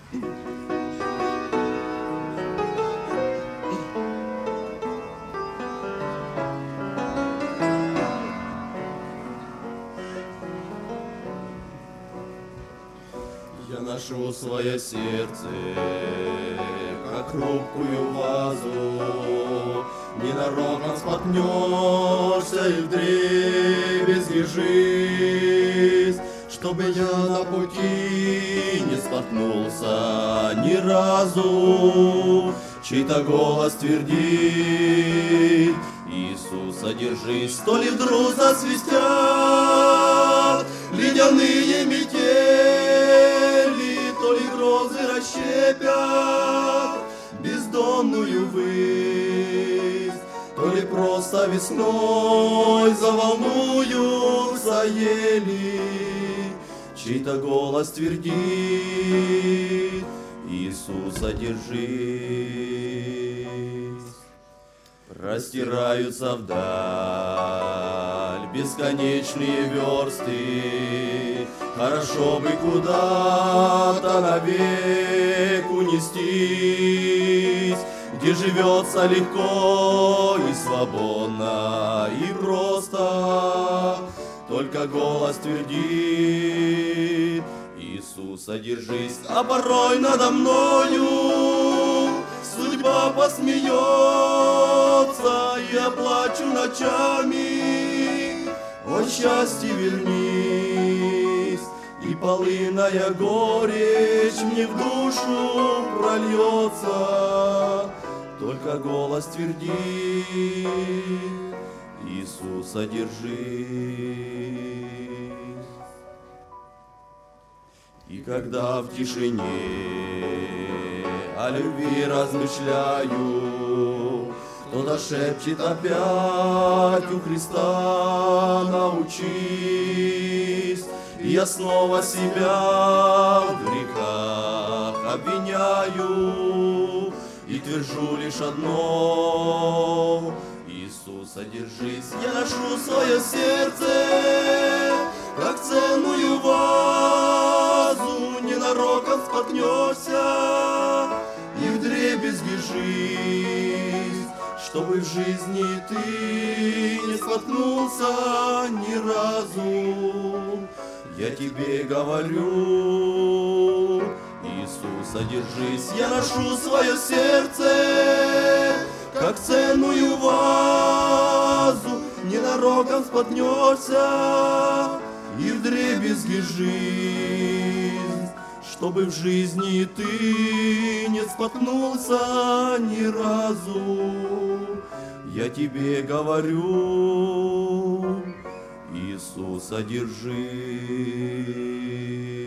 Я ношу свое сердце, как хрупкую вазу, ненароком споткнешься и вдребезги жизнь, чтобы я на пути не споткнулся ни разу. Чей-то голос твердит: Иисуса держись, то ли вдруг засвистят ледяные метели, то ли грозы расщепят бездонную высь, то ли просто весной заволнуются ели. Чей-то голос твердит: Иисуса держись. Простираются вдаль бесконечные версты, хорошо бы куда-то навек унестись, где живется легко и свободно и просто. Только голос твердит: Иисуса держись. А порой надо мною судьба посмеется, и я плачу ночами: о счастье, вернись, и полынная горечь мне в душу прольется. Только голос твердит: Иисуса держись. И когда в тишине о любви размышляю, кто-то шепчет опять: у Христа научись. И я снова себя в грехах обвиняю и твержу лишь одно: Иисуса держись. Я ношу свое сердце, как ценную вазу, ненароком споткнешься и вдребезги жизнь, чтобы в жизни ты не споткнулся ни разу. Я тебе говорю: Иисуса держись. Я ношу свое сердце, как ценную вазу, ненароком споткнешься и вдребезги жизнь, чтобы в жизни ты не споткнулся ни разу. Я тебе говорю: Иисуса держись.